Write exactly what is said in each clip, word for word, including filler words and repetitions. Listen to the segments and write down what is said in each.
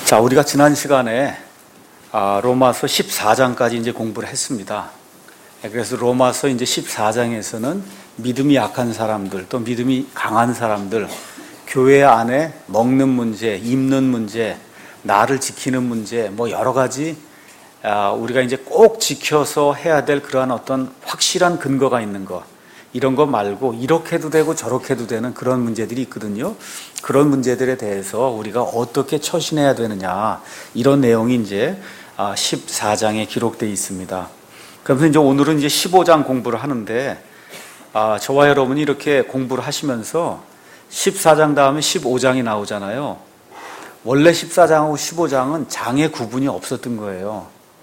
자, 우리가 지난 시간에 아, 로마서 십사 장까지 이제 공부를 했습니다. 그래서 로마서 이제 십사 장에서는 믿음이 약한 사람들, 또 믿음이 강한 사람들, 교회 안에 먹는 문제, 입는 문제, 나를 지키는 문제, 뭐 여러 가지 아, 우리가 이제 꼭 지켜서 해야 될 그러한 어떤 확실한 근거가 있는 것, 이런 거 말고 이렇게 해도 되고 저렇게 해도 되는 그런 문제들이 있거든요. 그런 문제들에 대해서 우리가 어떻게 처신해야 되느냐, 이런 내용이 이제 십사 장에 기록되어 있습니다. 그래서 이제 오늘은 이제 십오 장 공부를 하는데, 아, 저와 여러분이 이렇게 공부를 하시면서 십사 장 다음에 십오 장이 나오잖아요. 원래 십사 장하고 십오 장은 장의 구분이 없었던 거예요.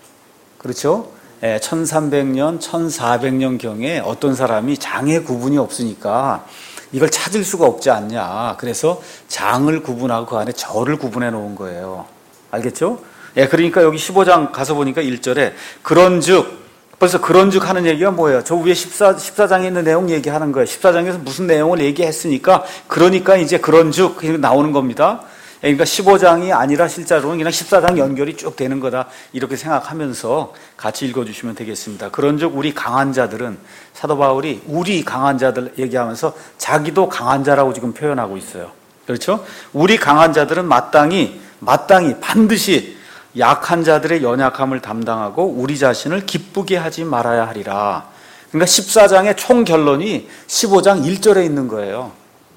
그렇죠? 예, 천삼백 년, 천사백 년경에 어떤 사람이 장의 구분이 없으니까 이걸 찾을 수가 없지 않냐. 그래서 장을 구분하고 그 안에 절을 구분해 놓은 거예요. 알겠죠? 예, 그러니까 여기 십오 장 가서 보니까 일 절에 그런즉, 벌써 그런즉 하는 얘기가 뭐예요? 저 위에 십사, 십사 장에 있는 내용 얘기하는 거예요. 십사 장에서 무슨 내용을 얘기했으니까, 그러니까 이제 그런즉 나오는 겁니다. 그러니까 십오 장이 아니라 실제로는 그냥 십사 장 연결이 쭉 되는 거다, 이렇게 생각하면서 같이 읽어주시면 되겠습니다. 그런즉 우리 강한 자들은, 사도 바울이 우리 강한 자들 얘기하면서 자기도 강한 자라고 지금 표현하고 있어요. 그렇죠? 우리 강한 자들은 마땅히 마땅히 반드시 약한 자들의 연약함을 담당하고 우리 자신을 기쁘게 하지 말아야 하리라. 그러니까 십사 장의 총 결론이 십오 장 일 절에 있는 거예요.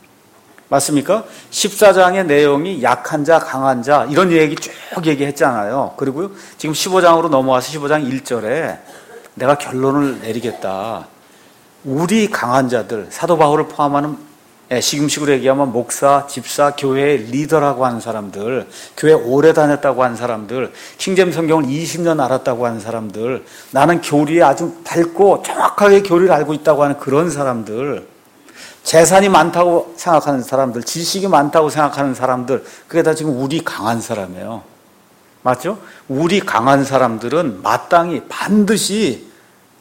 맞습니까? 십사 장의 내용이 약한 자, 강한 자, 이런 얘기 쭉 얘기했잖아요. 그리고 지금 십오 장으로 넘어와서 십오 장 일 절에 내가 결론을 내리겠다. 우리 강한 자들, 사도 바울을 포함하는, 시금식으로 얘기하면 목사, 집사, 교회의 리더라고 하는 사람들, 교회 오래 다녔다고 하는 사람들, 킹제임스 성경을 이십 년 알았다고 하는 사람들, 나는 교리에 아주 밝고 정확하게 교리를 알고 있다고 하는 그런 사람들, 재산이 많다고 생각하는 사람들, 지식이 많다고 생각하는 사람들, 그게 다 지금 우리 강한 사람이에요. 맞죠? 우리 강한 사람들은 마땅히 반드시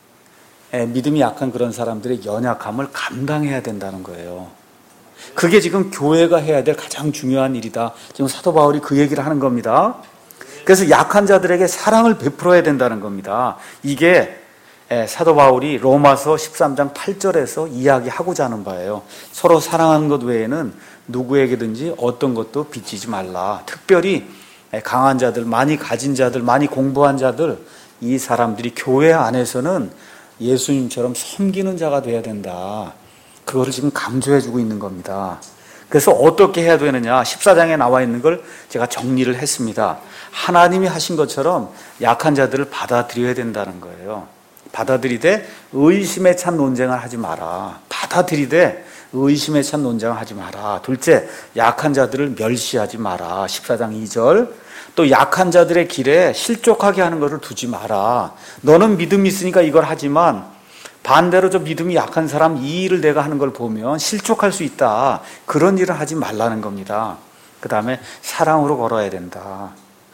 믿음이 약한 그런 사람들의 연약함을 감당해야 된다는 거예요. 그게 지금 교회가 해야 될 가장 중요한 일이다. 지금 사도 바울이 그 얘기를 하는 겁니다. 그래서 약한 자들에게 사랑을 베풀어야 된다는 겁니다. 이게 사도 바울이 로마서 십삼 장 팔 절에서 이야기하고자 하는 바예요. 서로 사랑하는 것 외에는 누구에게든지 어떤 것도 빚지지 말라. 특별히 강한 자들, 많이 가진 자들, 많이 공부한 자들, 이 사람들이 교회 안에서는 예수님처럼 섬기는 자가 돼야 된다. 그거를 지금 강조해주고 있는 겁니다. 그래서 어떻게 해야 되느냐, 십사 장에 나와 있는 걸 제가 정리를 했습니다. 하나님이 하신 것처럼 약한 자들을 받아들여야 된다는 거예요. 받아들이되 의심에 찬 논쟁을 하지 마라. 받아들이되 의심에 찬 논쟁을 하지 마라. 둘째, 약한 자들을 멸시하지 마라. 십사 장 이 절. 또 약한 자들의 길에 실족하게 하는 것을 두지 마라. 너는 믿음이 있으니까 이걸 하지만 반대로 저 믿음이 약한 사람 이 일을 내가 하는 걸 보면 실족할 수 있다. 그런 일을 하지 말라는 겁니다. 그 다음에 사랑으로 걸어야 된다.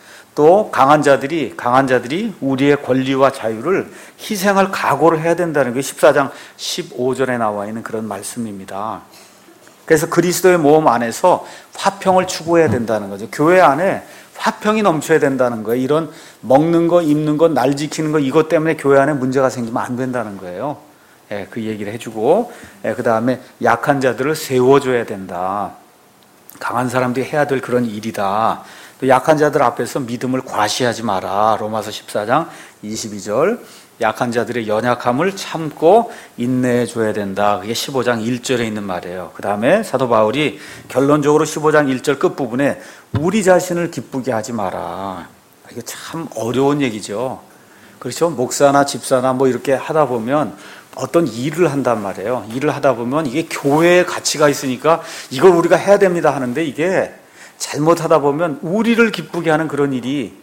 또 강한 자들이 강한 자들이 우리의 권리와 자유를 희생할 각오를 해야 된다는 게 십사 장 십오 절에 나와 있는 그런 말씀입니다. 그래서 그리스도의 모험 안에서 화평을 추구해야 된다는 거죠. 교회 안에 화평이 넘쳐야 된다는 거예요. 이런 먹는 거, 입는 거, 날 지키는 거, 이것 때문에 교회 안에 문제가 생기면 안 된다는 거예요. 예, 그 얘기를 해주고, 예, 그 다음에 약한 자들을 세워줘야 된다. 강한 사람들이 해야 될 그런 일이다. 또 약한 자들 앞에서 믿음을 과시하지 마라. 로마서 십사 장 이십이 절. 약한 자들의 연약함을 참고 인내해줘야 된다. 그게 십오 장 일 절에 있는 말이에요. 그 다음에 사도 바울이 결론적으로 십오 장 일 절 끝부분에 우리 자신을 기쁘게 하지 마라. 이게 참 어려운 얘기죠. 그렇죠? 목사나 집사나 뭐 이렇게 하다 보면 어떤 일을 한단 말이에요. 일을 하다 보면 이게 교회의 가치가 있으니까 이걸 우리가 해야 됩니다 하는데, 이게 잘못하다 보면 우리를 기쁘게 하는 그런 일이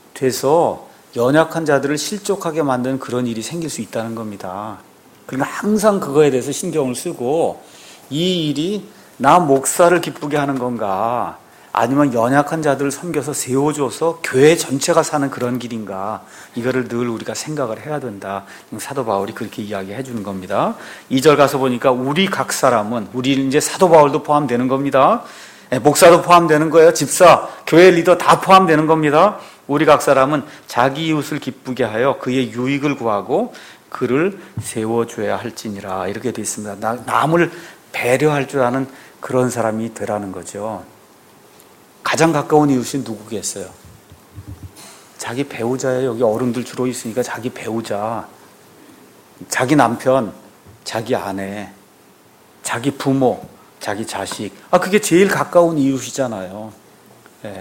돼서 연약한 자들을 실족하게 만드는 그런 일이 생길 수 있다는 겁니다. 그러니까 항상 그거에 대해서 신경을 쓰고, 이 일이 나 목사를 기쁘게 하는 건가, 아니면 연약한 자들을 섬겨서 세워줘서 교회 전체가 사는 그런 길인가, 이거를 늘 우리가 생각을 해야 된다. 사도 바울이 그렇게 이야기해 주는 겁니다. 이 절 가서 보니까 우리 각 사람은, 우리 이제 사도 바울도 포함되는 겁니다. 예, 목사도 포함되는 거예요. 집사, 교회 리더 다 포함되는 겁니다. 우리 각 사람은 자기 이웃을 기쁘게 하여 그의 유익을 구하고 그를 세워줘야 할지니라. 이렇게 되어 있습니다. 나, 남을 배려할 줄 아는 그런 사람이 되라는 거죠. 가장 가까운 이웃이 누구겠어요? 자기 배우자예요. 여기 어른들 주로 있으니까 자기 배우자, 자기 남편, 자기 아내, 자기 부모, 자기 자식. 아, 그게 제일 가까운 이웃이잖아요. 예.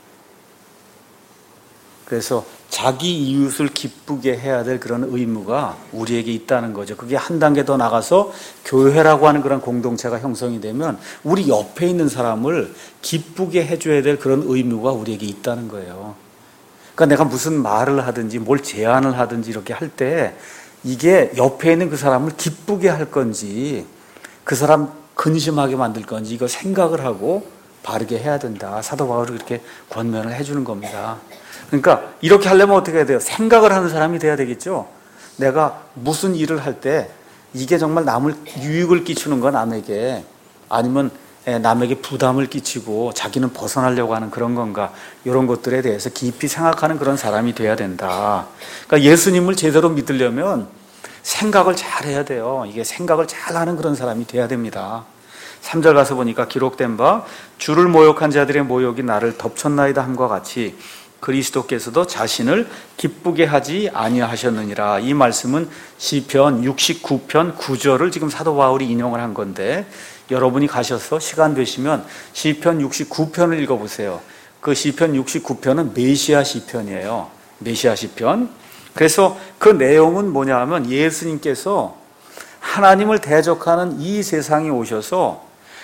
그래서 자기 이웃을 기쁘게 해야 될 그런 의무가 우리에게 있다는 거죠. 그게 한 단계 더 나가서 교회라고 하는 그런 공동체가 형성이 되면 우리 옆에 있는 사람을 기쁘게 해줘야 될 그런 의무가 우리에게 있다는 거예요. 그러니까 내가 무슨 말을 하든지 뭘 제안을 하든지 이렇게 할 때 이게 옆에 있는 그 사람을 기쁘게 할 건지 그 사람 근심하게 만들 건지 이거 생각을 하고 바르게 해야 된다. 사도 바울이 그렇게 권면을 해주는 겁니다. 그러니까 이렇게 하려면 어떻게 해야 돼요? 생각을 하는 사람이 돼야 되겠죠. 내가 무슨 일을 할 때 이게 정말 남을 유익을 끼치는 건 남에게, 아니면 남에게 부담을 끼치고 자기는 벗어나려고 하는 그런 건가, 이런 것들에 대해서 깊이 생각하는 그런 사람이 돼야 된다. 그러니까 예수님을 제대로 믿으려면 생각을 잘 해야 돼요. 이게 생각을 잘 하는 그런 사람이 돼야 됩니다. 삼 절 가서 보니까 기록된 바 주를 모욕한 자들의 모욕이 나를 덮쳤나이다 함과 같이 그리스도께서도 자신을 기쁘게 하지 아니하셨느니라. 이 말씀은 시편 육십구 편 구 절을 지금 사도 바울이 인용을 한 건데, 여러분이 가셔서 시간 되시면 시편 육십구 편을 읽어보세요. 그 시편 육십구 편은 메시아 시편이에요. 메시아 시편. 그래서 그 내용은 뭐냐 하면 예수님께서 하나님을 대적하는 이 세상에 오셔서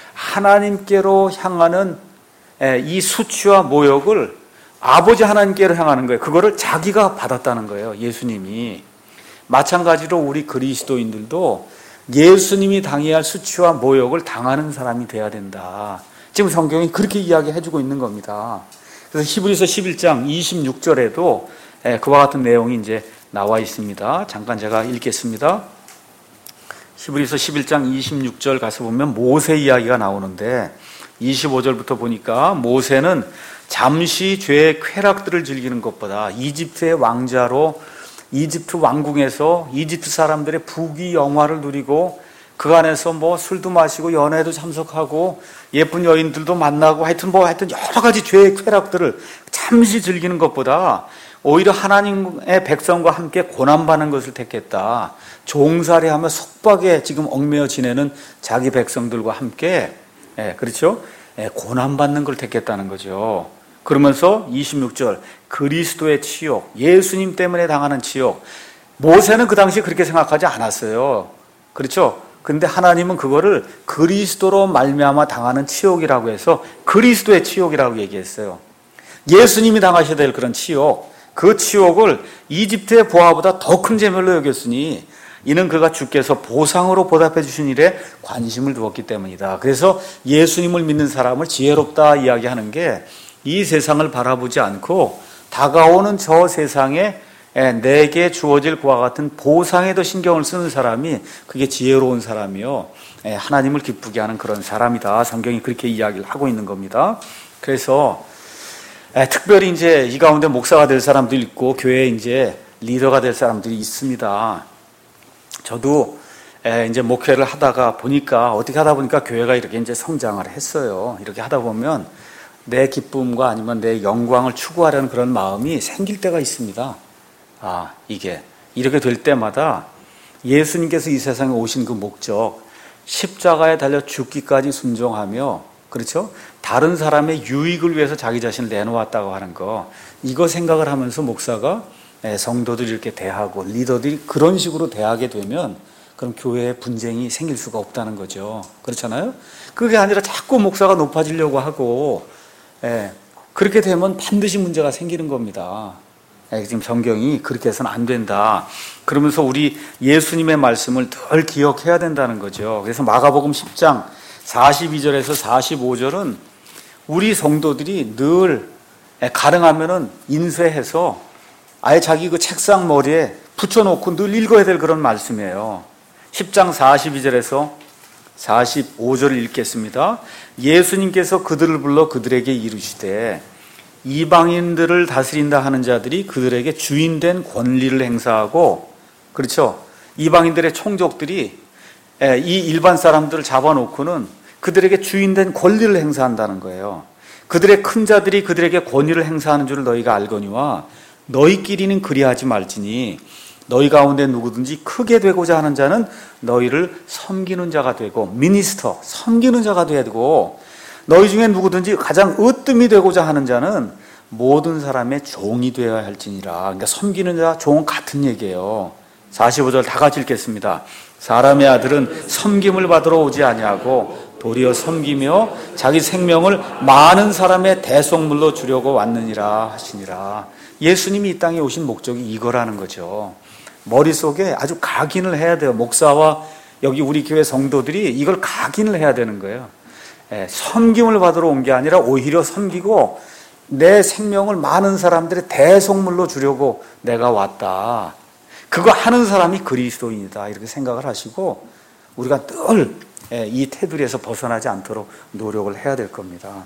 하나님께로 향하는 이 수치와 모욕을 아버지 하나님께로 향하는 거예요. 그거를 자기가 받았다는 거예요. 예수님이. 마찬가지로 우리 그리스도인들도 예수님이 당해야 할 수치와 모욕을 당하는 사람이 돼야 된다. 지금 성경이 그렇게 이야기해주고 있는 겁니다. 그래서 히브리서 십일 장 이십육 절에도 그와 같은 내용이 이제 나와 있습니다. 잠깐 제가 읽겠습니다. 히브리서 십일 장 이십육 절 가서 보면 모세 이야기가 나오는데, 이십오 절부터 보니까 모세는 잠시 죄의 쾌락들을 즐기는 것보다 이집트의 왕자로 이집트 왕궁에서 이집트 사람들의 부귀 영화를 누리고 그 안에서 뭐 술도 마시고 연애도 참석하고 예쁜 여인들도 만나고 하여튼 뭐 하여튼 여러 가지 죄의 쾌락들을 잠시 즐기는 것보다 오히려 하나님의 백성과 함께 고난받는 것을 택했다. 종살이하며 속박에 지금 얽매여 지내는 자기 백성들과 함께, 예, 그렇죠? 예, 고난받는 걸 택했다는 거죠. 그러면서 이십육 절 그리스도의 치욕, 예수님 때문에 당하는 치욕. 모세는 그 당시 그렇게 생각하지 않았어요. 그렇죠? 근데 하나님은 그거를 그리스도로 말미암아 당하는 치욕이라고 해서 그리스도의 치욕이라고 얘기했어요. 예수님이 당하셔야 될 그런 치욕, 그 치욕을 이집트의 보화보다 더 큰 재물로 여겼으니 이는 그가 주께서 보상으로 보답해 주신 일에 관심을 두었기 때문이다. 그래서 예수님을 믿는 사람을 지혜롭다 이야기하는 게 이 세상을 바라보지 않고 다가오는 저 세상에 내게 주어질 그와 같은 보상에 더 신경을 쓰는 사람이, 그게 지혜로운 사람이요, 하나님을 기쁘게 하는 그런 사람이다. 성경이 그렇게 이야기를 하고 있는 겁니다. 그래서 특별히 이제 이 가운데 목사가 될 사람도 있고 교회에 이제 리더가 될 사람들이 있습니다. 저도 이제 목회를 하다가 보니까, 어떻게 하다 보니까 교회가 이렇게 이제 성장을 했어요. 이렇게 하다 보면 내 기쁨과 아니면 내 영광을 추구하려는 그런 마음이 생길 때가 있습니다. 아, 이게 이렇게 될 때마다 예수님께서 이 세상에 오신 그 목적, 십자가에 달려 죽기까지 순종하며, 그렇죠? 다른 사람의 유익을 위해서 자기 자신을 내놓았다고 하는 거, 이거 생각을 하면서 목사가 성도들이 이렇게 대하고 리더들이 그런 식으로 대하게 되면 그럼 교회에 분쟁이 생길 수가 없다는 거죠. 그렇잖아요? 그게 아니라 자꾸 목사가 높아지려고 하고, 예, 그렇게 되면 반드시 문제가 생기는 겁니다. 예, 지금 성경이 그렇게 해서는 안 된다. 그러면서 우리 예수님의 말씀을 늘 기억해야 된다는 거죠. 그래서 마가복음 십 장 사십이 절에서 사십오 절은 우리 성도들이 늘 가능하면은 인쇄해서 아예 자기 그 책상 머리에 붙여놓고 늘 읽어야 될 그런 말씀이에요. 십 장 사십이 절에서 사십오 절을 읽겠습니다. 예수님께서 그들을 불러 그들에게 이르시되 이방인들을 다스린다 하는 자들이 그들에게 주인된 권리를 행사하고, 그렇죠? 이방인들의 총족들이 이 일반 사람들을 잡아놓고는 그들에게 주인된 권리를 행사한다는 거예요. 그들의 큰 자들이 그들에게 권위를 행사하는 줄을 너희가 알거니와 너희끼리는 그리하지 말지니 너희 가운데 누구든지 크게 되고자 하는 자는 너희를 섬기는 자가 되고, 미니스터, 섬기는 자가 되고, 너희 중에 누구든지 가장 으뜸이 되고자 하는 자는 모든 사람의 종이 되어야 할지니라. 그러니까 섬기는 자, 종은 같은 얘기예요. 사십오 절 다 같이 읽겠습니다. 사람의 아들은 섬김을 받으러 오지 아니하고 도리어 섬기며 자기 생명을 많은 사람의 대속물로 주려고 왔느니라 하시니라. 예수님이 이 땅에 오신 목적이 이거라는 거죠. 머릿속에 아주 각인을 해야 돼요. 목사와 여기 우리 교회 성도들이 이걸 각인을 해야 되는 거예요. 예, 섬김을 받으러 온 게 아니라 오히려 섬기고 내 생명을 많은 사람들의 대속물로 주려고 내가 왔다. 그거 하는 사람이 그리스도인이다. 이렇게 생각을 하시고 우리가 늘 이 테두리에서 벗어나지 않도록 노력을 해야 될 겁니다.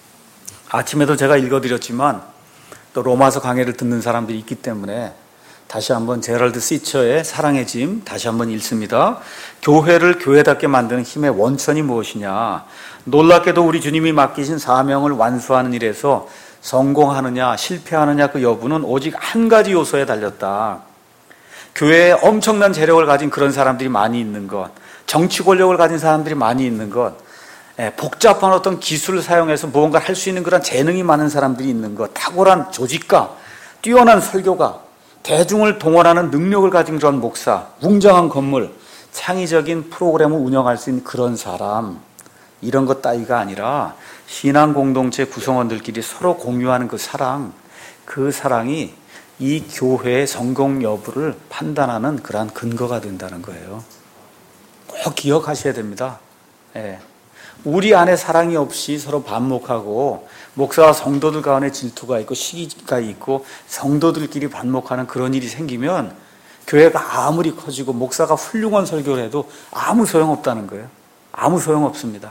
아침에도 제가 읽어드렸지만 또 로마서 강해를 듣는 사람들이 있기 때문에 다시 한번 제럴드 시처의 사랑의 짐 다시 한번 읽습니다. 교회를 교회답게 만드는 힘의 원천이 무엇이냐? 놀랍게도 우리 주님이 맡기신 사명을 완수하는 일에서 성공하느냐 실패하느냐 그 여부는 오직 한 가지 요소에 달렸다. 교회에 엄청난 재력을 가진 그런 사람들이 많이 있는 것, 정치 권력을 가진 사람들이 많이 있는 것, 복잡한 어떤 기술을 사용해서 무언가를 할 수 있는 그런 재능이 많은 사람들이 있는 것, 탁월한 조직가, 뛰어난 설교가, 대중을 동원하는 능력을 가진 그런 목사, 웅장한 건물, 창의적인 프로그램을 운영할 수 있는 그런 사람, 이런 것 따위가 아니라 신앙 공동체 구성원들끼리 서로 공유하는 그 사랑, 그 사랑이 이 교회의 성공 여부를 판단하는 그러한 근거가 된다는 거예요. 꼭 기억하셔야 됩니다. 예. 우리 안에 사랑이 없이 서로 반목하고 목사와 성도들 가운데 질투가 있고 시기가 있고 성도들끼리 반목하는 그런 일이 생기면 교회가 아무리 커지고 목사가 훌륭한 설교를 해도 아무 소용없다는 거예요. 아무 소용없습니다.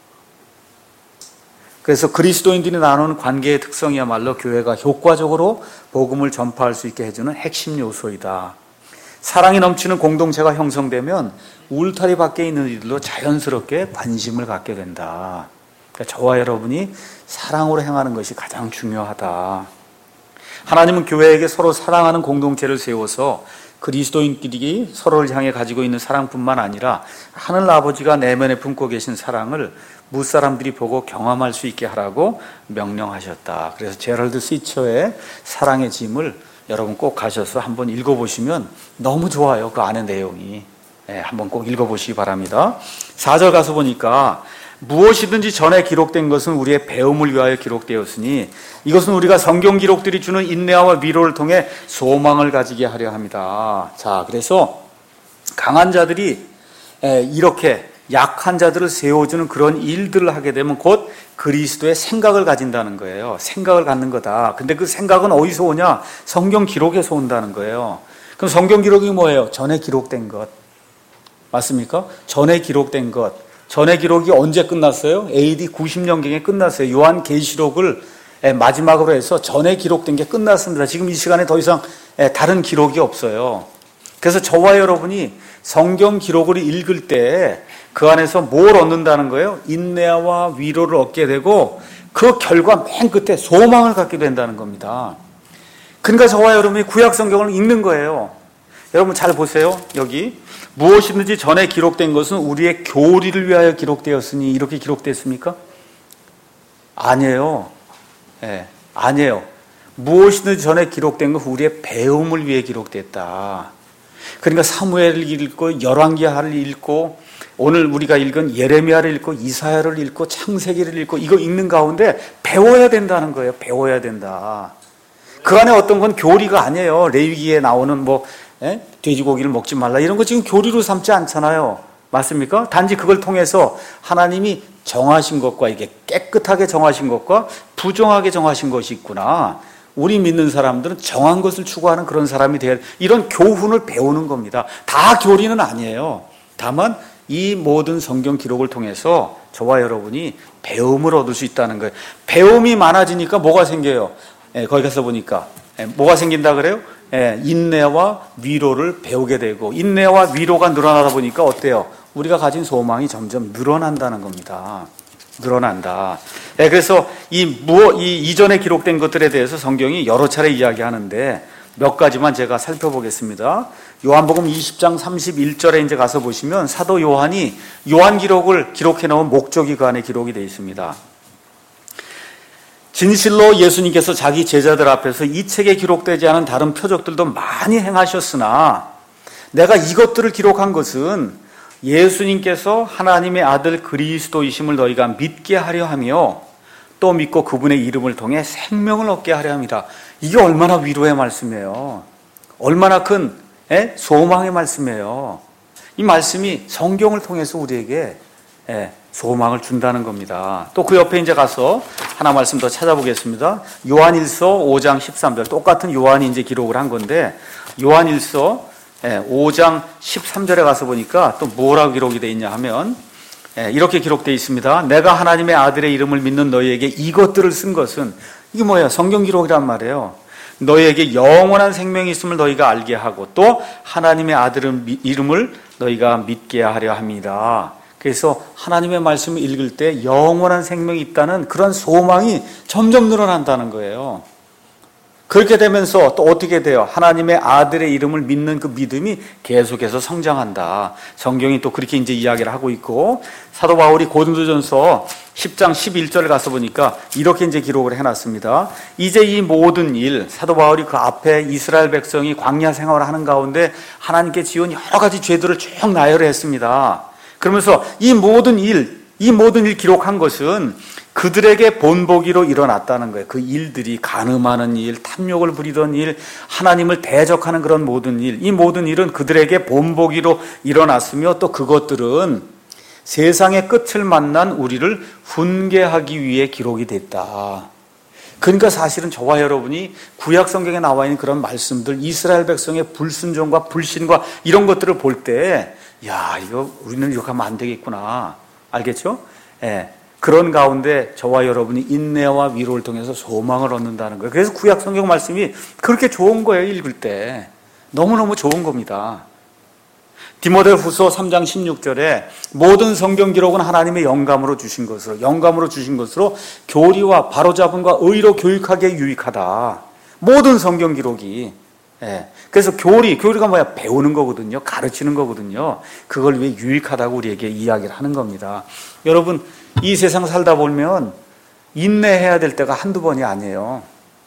그래서 그리스도인들이 나누는 관계의 특성이야말로 교회가 효과적으로 복음을 전파할 수 있게 해주는 핵심 요소이다. 사랑이 넘치는 공동체가 형성되면 울타리 밖에 있는 이들도 자연스럽게 관심을 갖게 된다. 그러니까 저와 여러분이 사랑으로 행하는 것이 가장 중요하다. 하나님은 교회에게 서로 사랑하는 공동체를 세워서 그리스도인끼리 서로를 향해 가지고 있는 사랑뿐만 아니라 하늘 아버지가 내면에 품고 계신 사랑을 무사람들이 보고 경험할 수 있게 하라고 명령하셨다. 그래서 제럴드 시처의 사랑의 짐을 여러분 꼭 가셔서 한번 읽어보시면 너무 좋아요. 그 안의 내용이. 네, 한번 꼭 읽어보시기 바랍니다. 사 절 가서 보니까 무엇이든지 전에 기록된 것은 우리의 배움을 위하여 기록되었으니 이것은 우리가 성경 기록들이 주는 인내와 위로를 통해 소망을 가지게 하려 합니다. 자, 그래서 강한 자들이 이렇게 약한 자들을 세워주는 그런 일들을 하게 되면 곧 그리스도의 생각을 가진다는 거예요. 생각을 갖는 거다. 근데 그 생각은 어디서 오냐? 성경 기록에서 온다는 거예요. 그럼 성경 기록이 뭐예요? 전에 기록된 것. 맞습니까? 전에 기록된 것. 전에 기록이 언제 끝났어요? 에이디 구십 년경에 끝났어요. 요한계시록을 마지막으로 해서 전에 기록된 게 끝났습니다. 지금 이 시간에 더 이상 다른 기록이 없어요. 그래서 저와 여러분이 성경 기록을 읽을 때 그 안에서 뭘 얻는다는 거예요? 인내와 위로를 얻게 되고 그 결과 맨 끝에 소망을 갖게 된다는 겁니다. 그러니까 저와 여러분이 구약 성경을 읽는 거예요. 여러분 잘 보세요. 여기 무엇이든지 전에 기록된 것은 우리의 교리를 위하여 기록되었으니 이렇게 기록됐습니까? 아니에요. 네, 아니에요. 무엇이든지 전에 기록된 것은 우리의 배움을 위해 기록됐다. 그러니까 사무엘을 읽고 열왕기하를 읽고 오늘 우리가 읽은 예레미야를 읽고 이사야를 읽고 창세기를 읽고 이거 읽는 가운데 배워야 된다는 거예요. 배워야 된다. 그 안에 어떤 건 교리가 아니에요. 레위기에 나오는 뭐 에? 돼지고기를 먹지 말라 이런 거 지금 교리로 삼지 않잖아요. 맞습니까? 단지 그걸 통해서 하나님이 정하신 것과 이게 깨끗하게 정하신 것과 부정하게 정하신 것이 있구나. 우리 믿는 사람들은 정한 것을 추구하는 그런 사람이 돼야 이런 교훈을 배우는 겁니다. 다 교리는 아니에요. 다만 이 모든 성경 기록을 통해서 저와 여러분이 배움을 얻을 수 있다는 거예요. 배움이 많아지니까 뭐가 생겨요? 예, 거기 가서 보니까 예, 뭐가 생긴다 그래요? 예, 인내와 위로를 배우게 되고, 인내와 위로가 늘어나다 보니까 어때요? 우리가 가진 소망이 점점 늘어난다는 겁니다. 늘어난다. 예, 그래서 이 무엇, 이 이전에 기록된 것들에 대해서 성경이 여러 차례 이야기하는데 몇 가지만 제가 살펴보겠습니다. 요한복음 이십 장 삼십일 절에 이제 가서 보시면 사도 요한이 요한 기록을 기록해 놓은 목조기 그 안에 기록이 되어 있습니다. 진실로 예수님께서 자기 제자들 앞에서 이 책에 기록되지 않은 다른 표적들도 많이 행하셨으나 내가 이것들을 기록한 것은 예수님께서 하나님의 아들 그리스도이심을 너희가 믿게 하려 하며 또 믿고 그분의 이름을 통해 생명을 얻게 하려 합니다. 이게 얼마나 위로의 말씀이에요. 얼마나 큰 소망의 말씀이에요. 이 말씀이 성경을 통해서 우리에게 소망을 준다는 겁니다. 또 그 옆에 이제 가서 하나 말씀 더 찾아보겠습니다. 요한일서 오 장 십삼 절, 똑같은 요한이 이제 기록을 한 건데 요한일서 오 장 십삼 절에 가서 보니까 또 뭐라고 기록이 되어 있냐 하면 이렇게 기록되어 있습니다. 내가 하나님의 아들의 이름을 믿는 너희에게 이것들을 쓴 것은, 이게 뭐예요? 성경 기록이란 말이에요. 너희에게 영원한 생명이 있음을 너희가 알게 하고 또 하나님의 아들의 이름을 너희가 믿게 하려 합니다. 그래서 하나님의 말씀을 읽을 때 영원한 생명이 있다는 그런 소망이 점점 늘어난다는 거예요. 그렇게 되면서 또 어떻게 돼요? 하나님의 아들의 이름을 믿는 그 믿음이 계속해서 성장한다. 성경이 또 그렇게 이제 이야기를 하고 있고, 사도 바울이 고린도전서 십 장 십일 절에 가서 보니까 이렇게 이제 기록을 해놨습니다. 이제 이 모든 일, 사도 바울이 그 앞에 이스라엘 백성이 광야 생활을 하는 가운데 하나님께 지은 여러 가지 죄들을 쭉 나열했습니다. 그러면서 이 모든 일, 이 모든 일 기록한 것은 그들에게 본보기로 일어났다는 거예요. 그 일들이 간음하는 일, 탐욕을 부리던 일, 하나님을 대적하는 그런 모든 일, 이 모든 일은 그들에게 본보기로 일어났으며 또 그것들은 세상의 끝을 만난 우리를 훈계하기 위해 기록이 됐다. 그러니까 사실은 저와 여러분이 구약 성경에 나와 있는 그런 말씀들, 이스라엘 백성의 불순종과 불신과 이런 것들을 볼 때, 야, 이거 우리는 이렇게 하면 안 되겠구나. 알겠죠? 예. 그런 가운데 저와 여러분이 인내와 위로를 통해서 소망을 얻는다는 거예요. 그래서 구약 성경 말씀이 그렇게 좋은 거예요, 읽을 때. 너무너무 좋은 겁니다. 디모데후서 삼 장 십육 절에 모든 성경 기록은 하나님의 영감으로 주신 것으로, 영감으로 주신 것으로 교리와 바로잡음과 의로 교육하기에 유익하다. 모든 성경 기록이. 예. 그래서 교리, 교리가 뭐야? 배우는 거거든요. 가르치는 거거든요. 그걸 위해 유익하다고 우리에게 이야기를 하는 겁니다. 여러분, 이 세상 살다 보면 인내해야 될 때가 한두 번이 아니에요.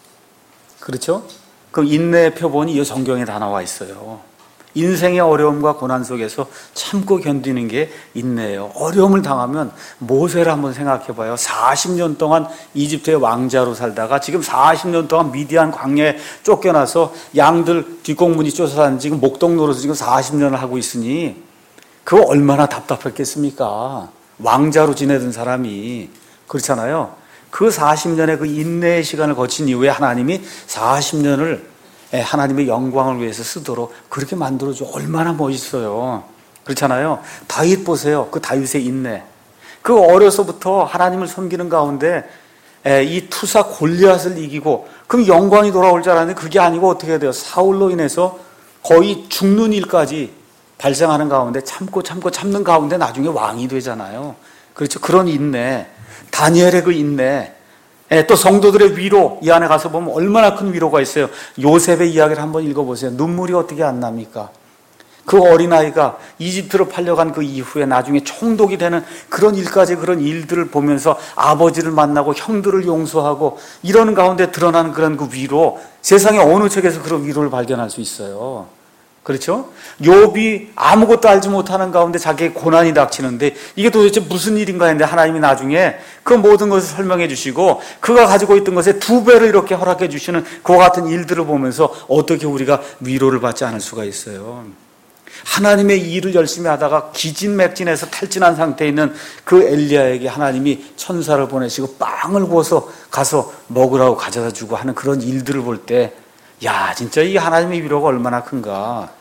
그렇죠? 그 인내의 표본이 이 성경에 다 나와 있어요. 인생의 어려움과 고난 속에서 참고 견디는 게 인내예요. 어려움을 당하면 모세를 한번 생각해 봐요. 사십 년 동안 이집트의 왕자로 살다가 지금 사십 년 동안 미디안 광야에 쫓겨나서 양들 뒷공문이 쫓아다니는 지금 목동 노릇을 지금 사십 년을 하고 있으니 그거 얼마나 답답했겠습니까? 왕자로 지내던 사람이. 그렇잖아요. 그 사십 년의 그 인내의 시간을 거친 이후에 하나님이 사십 년을 하나님의 영광을 위해서 쓰도록 그렇게 만들어줘. 얼마나 멋있어요. 그렇잖아요. 다윗 보세요. 그 다윗의 인내. 그 어려서부터 하나님을 섬기는 가운데 이 투사 골리앗을 이기고 그럼 영광이 돌아올 줄 알았는데 그게 아니고 어떻게 돼요? 사울로 인해서 거의 죽는 일까지 발생하는 가운데 참고 참고 참는 가운데 나중에 왕이 되잖아요. 그렇죠. 그런 인내. 다니엘의 그 인내. 또 성도들의 위로, 이 안에 가서 보면 얼마나 큰 위로가 있어요. 요셉의 이야기를 한번 읽어보세요. 눈물이 어떻게 안 납니까? 그 어린아이가 이집트로 팔려간 그 이후에 나중에 총독이 되는 그런 일까지, 그런 일들을 보면서 아버지를 만나고 형들을 용서하고 이러는 가운데 드러나는 그런 그 위로, 세상의 어느 책에서 그런 위로를 발견할 수 있어요. 그렇죠? 욥이 아무것도 알지 못하는 가운데 자기의 고난이 닥치는데 이게 도대체 무슨 일인가 했는데 하나님이 나중에 그 모든 것을 설명해 주시고 그가 가지고 있던 것에 두 배를 이렇게 허락해 주시는 그와 같은 일들을 보면서 어떻게 우리가 위로를 받지 않을 수가 있어요. 하나님의 일을 열심히 하다가 기진맥진해서 탈진한 상태에 있는 그 엘리야에게 하나님이 천사를 보내시고 빵을 구워서 가서 먹으라고 가져다 주고 하는 그런 일들을 볼 때 야, 진짜 이 하나님의 위로가 얼마나 큰가.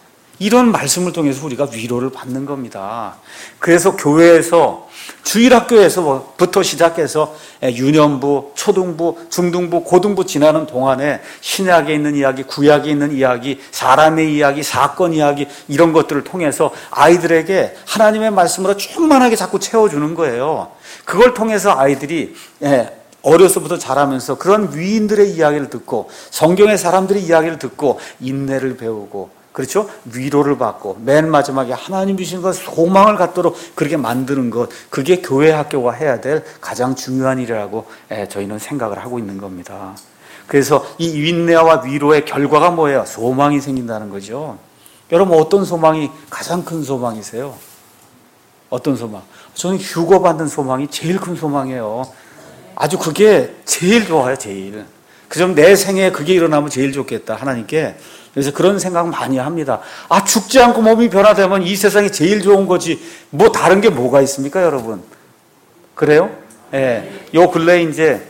이런 말씀을 통해서 우리가 위로를 받는 겁니다. 그래서 교회에서 주일학교에서부터 시작해서 유년부, 초등부, 중등부, 고등부 지나는 동안에 신약에 있는 이야기, 구약에 있는 이야기, 사람의 이야기, 사건 이야기 이런 것들을 통해서 아이들에게 하나님의 말씀으로 충만하게 자꾸 채워주는 거예요. 그걸 통해서 아이들이 어려서부터 자라면서 그런 위인들의 이야기를 듣고 성경의 사람들의 이야기를 듣고 인내를 배우고 그렇죠? 위로를 받고 맨 마지막에 하나님 주신 것 소망을 갖도록 그렇게 만드는 것, 그게 교회 학교가 해야 될 가장 중요한 일이라고 저희는 생각을 하고 있는 겁니다. 그래서 이 인내와 위로의 결과가 뭐예요? 소망이 생긴다는 거죠. 여러분 어떤 소망이 가장 큰 소망이세요? 어떤 소망? 저는 휴거 받는 소망이 제일 큰 소망이에요. 아주 그게 제일 좋아요, 제일. 그럼 내 생에 그게 일어나면 제일 좋겠다, 하나님께. 그래서 그런 생각 많이 합니다. 아, 죽지 않고 몸이 변화되면 이 세상이 제일 좋은 거지. 뭐 다른 게 뭐가 있습니까, 여러분? 그래요? 예. 네. 요 근래에 이제,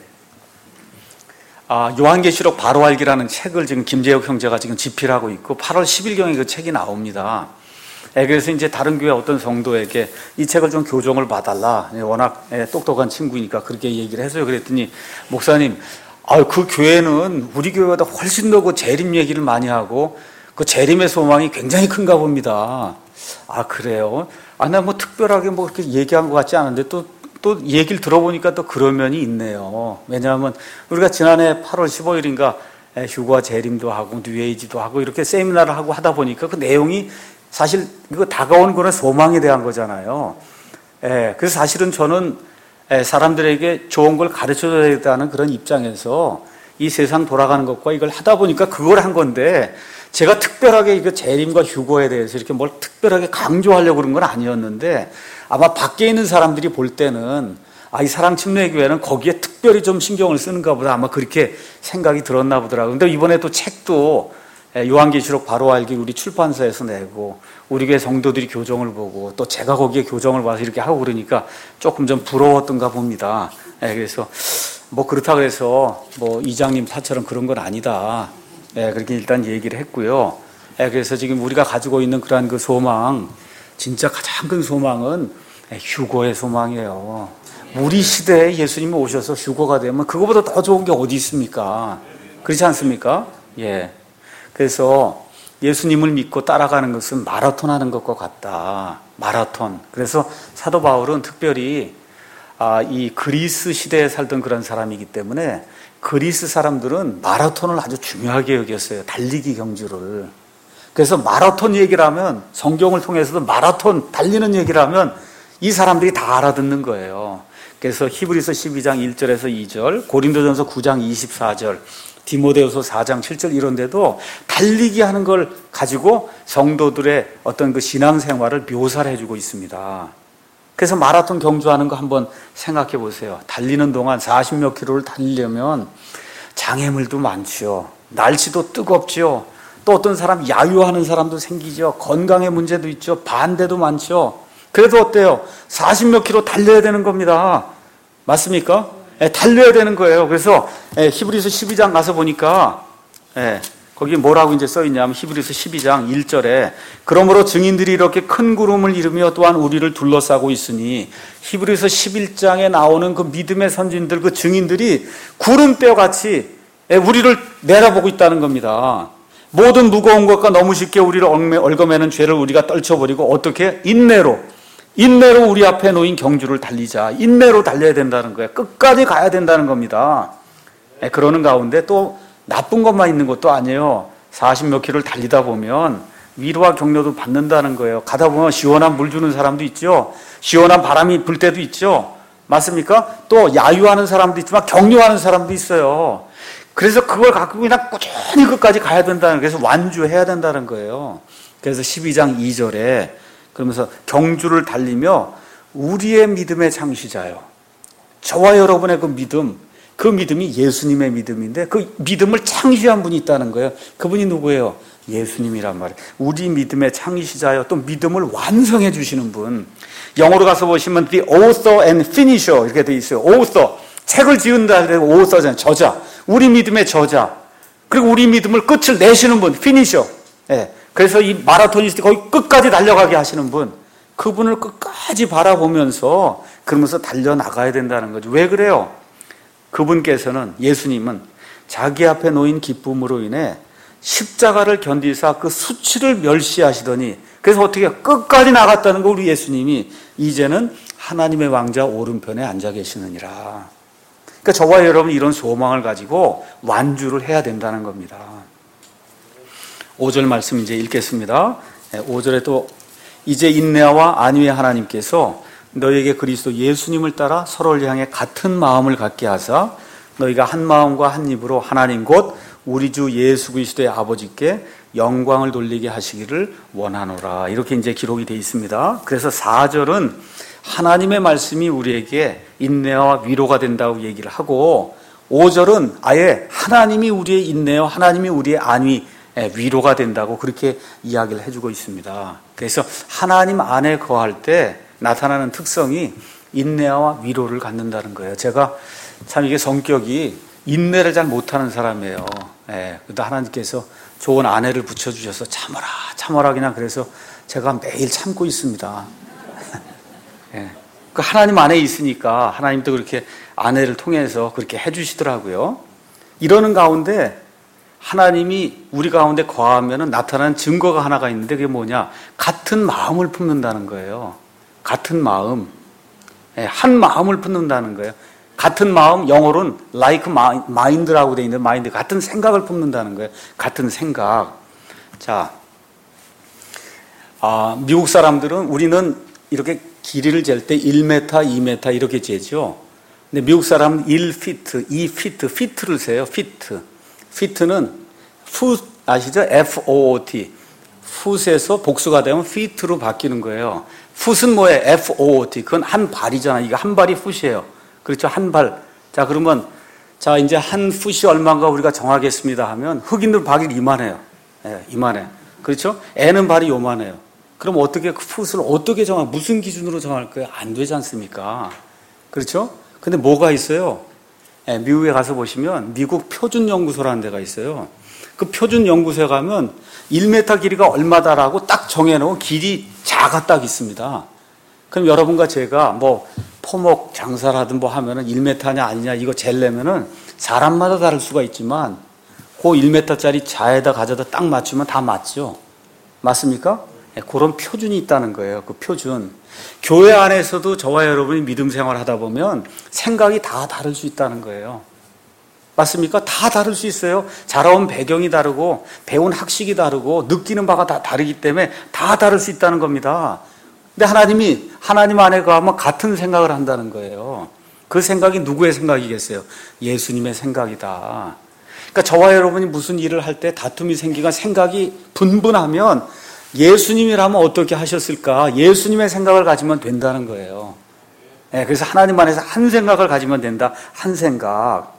아, 요한계시록 바로 알기라는 책을 지금 김재혁 형제가 지금 집필하고 있고, 팔월 십일경에 그 책이 나옵니다. 예, 그래서 이제 다른 교회 어떤 성도에게 이 책을 좀 교정을 봐달라. 예, 워낙 예, 똑똑한 친구니까 그렇게 얘기를 해서요. 그랬더니, 목사님, 아, 그 교회는 우리 교회보다 훨씬 더 그 재림 얘기를 많이 하고 그 재림의 소망이 굉장히 큰가 봅니다. 아, 그래요? 아, 나 뭐 특별하게 뭐 그렇게 얘기한 것 같지 않은데 또, 또 얘기를 들어보니까 또 그런 면이 있네요. 왜냐하면 우리가 지난해 팔월 십오일인가 휴거와 재림도 하고 뉴에이지도 하고 이렇게 세미나를 하고 하다 보니까 그 내용이 사실 이거 다가오는 그런 소망에 대한 거잖아요. 예, 그래서 사실은 저는 사람들에게 좋은 걸 가르쳐줘야겠다는 그런 입장에서 이 세상 돌아가는 것과 이걸 하다 보니까 그걸 한 건데 제가 특별하게 이거 재림과 휴거에 대해서 이렇게 뭘 특별하게 강조하려고 그런 건 아니었는데 아마 밖에 있는 사람들이 볼 때는 아, 이 사랑침례교회는 거기에 특별히 좀 신경을 쓰는가 보다 아마 그렇게 생각이 들었나 보더라고요. 근데 이번에 또 책도 요한계시록 바로 알기 우리 출판사에서 내고 우리 교회 성도들이 교정을 보고 또 제가 거기에 교정을 봐서 이렇게 하고 그러니까 조금 좀 부러웠던가 봅니다. 예, 그래서 뭐 그렇다 그래서 뭐 이장님 파처럼 그런 건 아니다. 예, 그렇게 일단 얘기를 했고요. 예, 그래서 지금 우리가 가지고 있는 그러한 그 소망, 진짜 가장 큰 소망은 휴거의 소망이에요. 우리 시대에 예수님이 오셔서 휴거가 되면 그거보다 더 좋은 게 어디 있습니까? 그렇지 않습니까? 예. 그래서 예수님을 믿고 따라가는 것은 마라톤 하는 것과 같다. 마라톤. 그래서 사도 바울은 특별히 아, 이 그리스 시대에 살던 그런 사람이기 때문에 그리스 사람들은 마라톤을 아주 중요하게 여겼어요. 달리기 경주를. 그래서 마라톤 얘기를 하면 성경을 통해서도 마라톤 달리는 얘기를 하면 이 사람들이 다 알아듣는 거예요. 그래서 히브리서 십이장 일절에서 이절, 고린도전서 구장 이십사절, 디모데후서 사장 칠절 이런 데도 달리기 하는 걸 가지고 성도들의 어떤 그 신앙생활을 묘사를 해주고 있습니다. 그래서 마라톤 경주하는 거 한번 생각해 보세요. 달리는 동안 사십몇 킬로를 달리려면 장애물도 많죠. 날씨도 뜨겁죠. 또 어떤 사람 야유하는 사람도 생기죠. 건강의 문제도 있죠. 반대도 많죠. 그래도 어때요? 사십몇 킬로 달려야 되는 겁니다. 맞습니까? 예, 달려야 되는 거예요. 그래서 예, 히브리서 십이장 가서 보니까 예, 거기 뭐라고 이제 써 있냐면 히브리서 십이장 일절에 그러므로 증인들이 이렇게 큰 구름을 이루며 또한 우리를 둘러싸고 있으니 히브리서 십일장에 나오는 그 믿음의 선진들 그 증인들이 구름대와 같이 예, 우리를 내다보고 있다는 겁니다. 모든 무거운 것과 너무 쉽게 우리를 얽어매는 죄를 우리가 떨쳐버리고 어떻게? 인내로 인내로 우리 앞에 놓인 경주를 달리자. 인내로 달려야 된다는 거예요. 끝까지 가야 된다는 겁니다. 네, 그러는 가운데 또 나쁜 것만 있는 것도 아니에요. 사십몇 킬로를 달리다 보면 위로와 격려도 받는다는 거예요. 가다 보면 시원한 물 주는 사람도 있죠. 시원한 바람이 불 때도 있죠. 맞습니까? 또 야유하는 사람도 있지만 격려하는 사람도 있어요. 그래서 그걸 갖고 그냥 꾸준히 끝까지 가야 된다는 거예요. 그래서 완주해야 된다는 거예요. 그래서 십이장 이절에 그러면서 경주를 달리며 우리의 믿음의 창시자요. 저와 여러분의 그 믿음, 그 믿음이 예수님의 믿음인데 그 믿음을 창시한 분이 있다는 거예요. 그분이 누구예요? 예수님이란 말이에요. 우리 믿음의 창시자요. 또 믿음을 완성해 주시는 분. 영어로 가서 보시면 the author and finisher 이렇게 돼 있어요. author. 책을 지은다 할 때 author잖아요. 저자. 우리 믿음의 저자. 그리고 우리 믿음을 끝을 내시는 분. finisher. 예. 그래서 이 마라토니스트 거의 끝까지 달려가게 하시는 분, 그분을 끝까지 바라보면서 그러면서 달려나가야 된다는 거죠. 왜 그래요? 그분께서는, 예수님은 자기 앞에 놓인 기쁨으로 인해 십자가를 견디사 그 수치를 멸시하시더니, 그래서 어떻게 끝까지 나갔다는 거, 우리 예수님이 이제는 하나님의 왕자 오른편에 앉아 계시느니라. 그러니까 저와 여러분 이런 소망을 가지고 완주를 해야 된다는 겁니다. 오 절 말씀 이제 읽겠습니다. 오 절에 또 이제 인내와 안위의 하나님께서 너희에게 그리스도 예수님을 따라 서로를 향해 같은 마음을 갖게 하사 너희가 한 마음과 한 입으로 하나님 곧 우리 주 예수 그리스도의 아버지께 영광을 돌리게 하시기를 원하노라. 이렇게 이제 기록이 되어 있습니다. 그래서 사 절은 하나님의 말씀이 우리에게 인내와 위로가 된다고 얘기를 하고, 오 절은 아예 하나님이 우리의 인내와 하나님이 우리의 안위, 위로가 된다고 그렇게 이야기를 해주고 있습니다. 그래서 하나님 안에 거할 때 나타나는 특성이 인내와 위로를 갖는다는 거예요. 제가 참 이게 성격이 인내를 잘 못하는 사람이에요. 예, 그래도 하나님께서 좋은 아내를 붙여주셔서 참아라 참아라 그냥 그래서 제가 매일 참고 있습니다. 예, 그 하나님 안에 있으니까 하나님도 그렇게 아내를 통해서 그렇게 해주시더라고요. 이러는 가운데 하나님이 우리 가운데 거하면 나타나는 증거가 하나가 있는데, 그게 뭐냐? 같은 마음을 품는다는 거예요. 같은 마음. 예, 한 마음을 품는다는 거예요. 같은 마음, 영어로는 like mind라고 되어 있는데, 마인드, 같은 생각을 품는다는 거예요. 같은 생각. 자, 아, 미국 사람들은, 우리는 이렇게 길이를 잴 때 일 미터, 이 미터 이렇게 재죠. 근데 미국 사람은 일 피트, 이 피트, 피트를 세요. 피트. 피트는 foot 아시죠? 에프 오 오 티. foot에서 복수가 되면 feet로 바뀌는 거예요. foot은 뭐예요? 에프 오 오 티. 그건 한 발이잖아요. 이거 한 발이 foot이에요. 그렇죠? 한 발. 자, 그러면 자, 이제 한 foot이 얼마인가 우리가 정하겠습니다 하면 흑인들 발이 이만해요. 예, 이만해. 그렇죠? 애는 발이 요만해요. 그럼 어떻게 그 foot을 어떻게 정할, 무슨 기준으로 정할 거예요? 안 되지 않습니까? 그렇죠? 근데 뭐가 있어요? 예, 미국에 가서 보시면 미국 표준연구소라는 데가 있어요. 그 표준연구소에 가면 일 미터 길이가 얼마다라고 딱 정해놓은 길이 자가 딱 있습니다. 그럼 여러분과 제가 뭐 포목 장사를 하든 뭐 하면은 일 미터냐 아니냐 이거 잴려면은 사람마다 다를 수가 있지만 그 일 미터짜리 자에다 가져다 딱 맞추면 다 맞죠. 맞습니까? 예, 그런 표준이 있다는 거예요. 그 표준. 교회 안에서도 저와 여러분이 믿음 생활을 하다 보면 생각이 다 다를 수 있다는 거예요. 맞습니까? 다 다를 수 있어요. 자라온 배경이 다르고 배운 학식이 다르고 느끼는 바가 다 다르기 때문에 다 다를 수 있다는 겁니다. 근데 하나님이 하나님 안에 가면 같은 생각을 한다는 거예요. 그 생각이 누구의 생각이겠어요? 예수님의 생각이다. 그러니까 저와 여러분이 무슨 일을 할 때 다툼이 생기거나 생각이 분분하면 예수님이라면 어떻게 하셨을까? 예수님의 생각을 가지면 된다는 거예요. 네, 그래서 하나님 안에서 한 생각을 가지면 된다. 한 생각.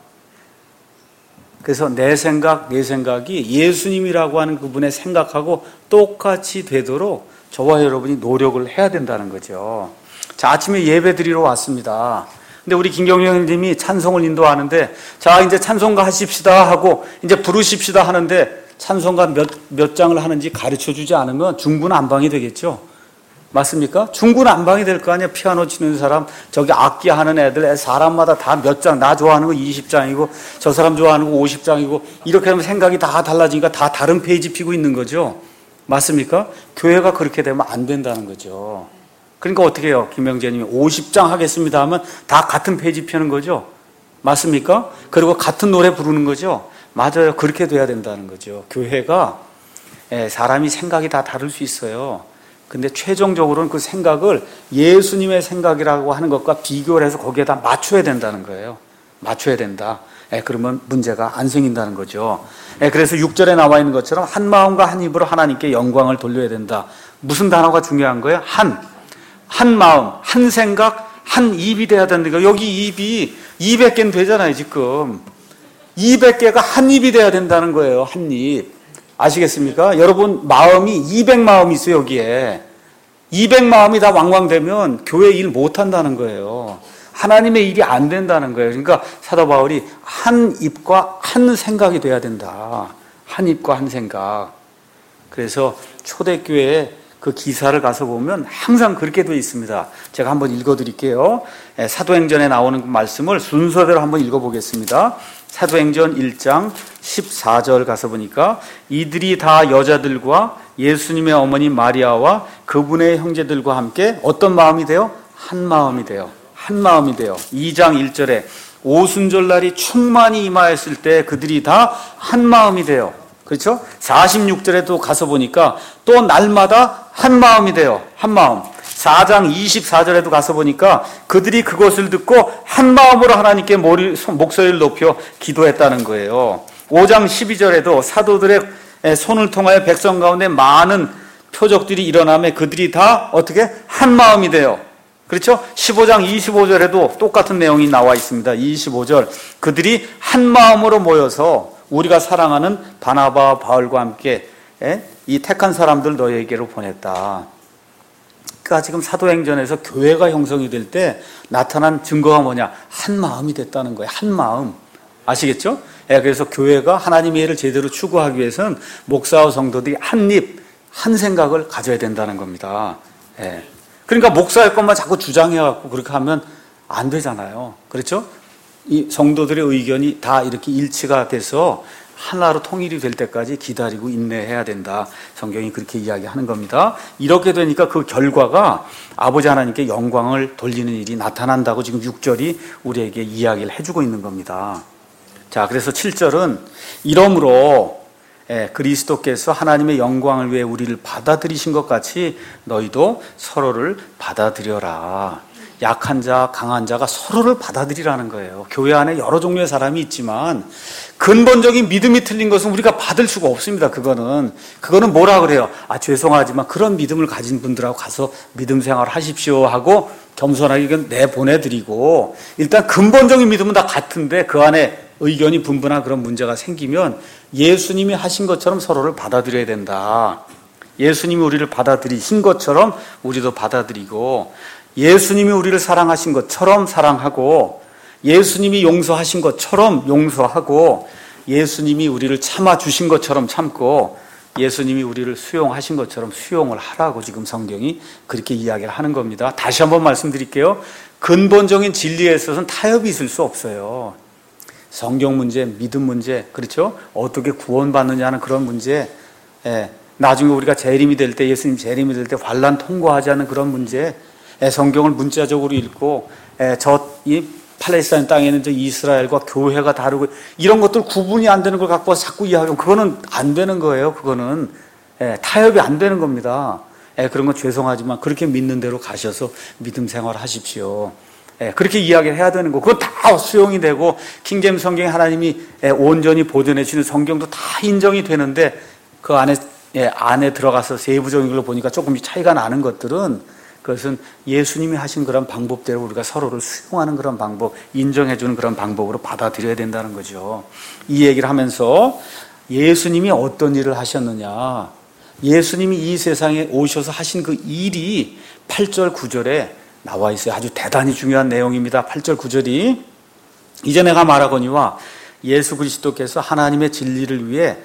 그래서 내 생각, 내 생각이 예수님이라고 하는 그분의 생각하고 똑같이 되도록 저와 여러분이 노력을 해야 된다는 거죠. 자, 아침에 예배 드리러 왔습니다. 근데 우리 김경영 형님이 찬송을 인도하는데, 자, 이제 찬송가 하십시다 하고, 이제 부르십시다 하는데, 찬송가 몇, 몇 장을 하는지 가르쳐 주지 않으면 중구난방이 되겠죠. 맞습니까? 중구난방이 될 거 아니에요. 피아노 치는 사람, 저기 악기 하는 애들, 사람마다 다 몇 장, 나 좋아하는 거 이십 장이고, 저 사람 좋아하는 거 오십 장이고, 이렇게 하면 생각이 다 달라지니까 다 다른 페이지 피고 있는 거죠. 맞습니까? 교회가 그렇게 되면 안 된다는 거죠. 그러니까 어떻게 해요? 김영재님이 오십 장 하겠습니다 하면 다 같은 페이지 펴는 거죠. 맞습니까? 그리고 같은 노래 부르는 거죠. 맞아요. 그렇게 돼야 된다는 거죠. 교회가 사람이 생각이 다 다를 수 있어요. 근데 최종적으로는 그 생각을 예수님의 생각이라고 하는 것과 비교를 해서 거기에다 맞춰야 된다는 거예요. 맞춰야 된다. 그러면 문제가 안 생긴다는 거죠. 그래서 육 절에 나와 있는 것처럼 한 마음과 한 입으로 하나님께 영광을 돌려야 된다. 무슨 단어가 중요한 거예요? 한. 한 마음, 한 생각, 한 입이 돼야 된다는 거예요. 여기 입이 이백 개는 되잖아요, 지금. 이백 개가 한 입이 돼야 된다는 거예요. 한 입. 아시겠습니까? 여러분 마음이 이백 마음이 있어요. 여기에 이백 마음이 다 왕왕되면 교회 일 못한다는 거예요. 하나님의 일이 안 된다는 거예요. 그러니까 사도 바울이 한 입과 한 생각이 돼야 된다. 한 입과 한 생각. 그래서 초대교회에 그 기사를 가서 보면 항상 그렇게 되어 있습니다. 제가 한번 읽어드릴게요. 사도행전에 나오는 말씀을 순서대로 한번 읽어보겠습니다. 사도행전 일 장 십사 절 가서 보니까 이들이 다 여자들과 예수님의 어머니 마리아와 그분의 형제들과 함께 어떤 마음이 돼요? 한 마음이 돼요. 한 마음이 돼요. 이 장 일 절에 오순절날이 충만히 임하였을 때 그들이 다 한 마음이 돼요. 그렇죠? 사십육 절에도 가서 보니까 또 날마다 한 마음이 돼요. 한 마음. 사 장 이십사 절에도 가서 보니까 그들이 그것을 듣고 한 마음으로 하나님께 목소리를 높여 기도했다는 거예요. 오 장 십이 절에도 사도들의 손을 통하여 백성 가운데 많은 표적들이 일어나며 그들이 다 어떻게 한 마음이 돼요. 그렇죠? 십오 장 이십오 절에도 똑같은 내용이 나와 있습니다. 이십오 절 그들이 한 마음으로 모여서 우리가 사랑하는 바나바와 바울과 함께 이 택한 사람들 너희에게로 보냈다. 그러니까 지금 사도행전에서 교회가 형성이 될 때 나타난 증거가 뭐냐? 한 마음이 됐다는 거예요. 한 마음. 아시겠죠? 예, 그래서 교회가 하나님의 일을 제대로 추구하기 위해서는 목사와 성도들이 한 입, 한 생각을 가져야 된다는 겁니다. 예. 그러니까 목사의 것만 자꾸 주장해갖고 그렇게 하면 안 되잖아요. 그렇죠? 이 성도들의 의견이 다 이렇게 일치가 돼서 하나로 통일이 될 때까지 기다리고 인내해야 된다. 성경이 그렇게 이야기하는 겁니다. 이렇게 되니까 그 결과가 아버지 하나님께 영광을 돌리는 일이 나타난다고 지금 육 절이 우리에게 이야기를 해주고 있는 겁니다. 자, 그래서 칠 절은 이러므로 예, 그리스도께서 하나님의 영광을 위해 우리를 받아들이신 것 같이 너희도 서로를 받아들여라. 약한 자, 강한 자가 서로를 받아들이라는 거예요. 교회 안에 여러 종류의 사람이 있지만 근본적인 믿음이 틀린 것은 우리가 받을 수가 없습니다. 그거는 그거는 뭐라 그래요? 아, 죄송하지만 그런 믿음을 가진 분들하고 가서 믿음 생활 하십시오 하고 겸손하게 내보내드리고, 일단 근본적인 믿음은 다 같은데 그 안에 의견이 분분한 그런 문제가 생기면 예수님이 하신 것처럼 서로를 받아들여야 된다. 예수님이 우리를 받아들이신 것처럼 우리도 받아들이고, 예수님이 우리를 사랑하신 것처럼 사랑하고, 예수님이 용서하신 것처럼 용서하고, 예수님이 우리를 참아주신 것처럼 참고, 예수님이 우리를 수용하신 것처럼 수용을 하라고 지금 성경이 그렇게 이야기를 하는 겁니다. 다시 한번 말씀드릴게요. 근본적인 진리에 있어서는 타협이 있을 수 없어요. 성경 문제, 믿음 문제, 그렇죠? 어떻게 구원받느냐 하는 그런 문제, 예, 나중에 우리가 재림이 될 때, 예수님 재림이 될 때 환난 통과하지 않는 그런 문제, 예, 성경을 문자적으로 읽고, 예, 저 이 팔레스타인 땅에 있는 저 이스라엘과 교회가 다르고 이런 것들 구분이 안 되는 걸 갖고 와서 자꾸 이야기하면 그거는 안 되는 거예요. 그거는 예, 타협이 안 되는 겁니다. 예, 그런 건 죄송하지만 그렇게 믿는 대로 가셔서 믿음 생활 하십시오. 예, 그렇게 이야기를 해야 되는 거. 그건 다 수용이 되고 킹제임스 성경에 하나님이 예, 온전히 보존해 주시는 성경도 다 인정이 되는데 그 안에 예, 안에 들어가서 세부적인 걸로 보니까 조금 차이가 나는 것들은, 그것은 예수님이 하신 그런 방법대로 우리가 서로를 수용하는 그런 방법, 인정해주는 그런 방법으로 받아들여야 된다는 거죠. 이 얘기를 하면서 예수님이 어떤 일을 하셨느냐, 예수님이 이 세상에 오셔서 하신 그 일이 팔 절 구 절에 나와 있어요. 아주 대단히 중요한 내용입니다. 팔 절 구 절이 이제 내가 말하거니와 예수 그리스도께서 하나님의 진리를 위해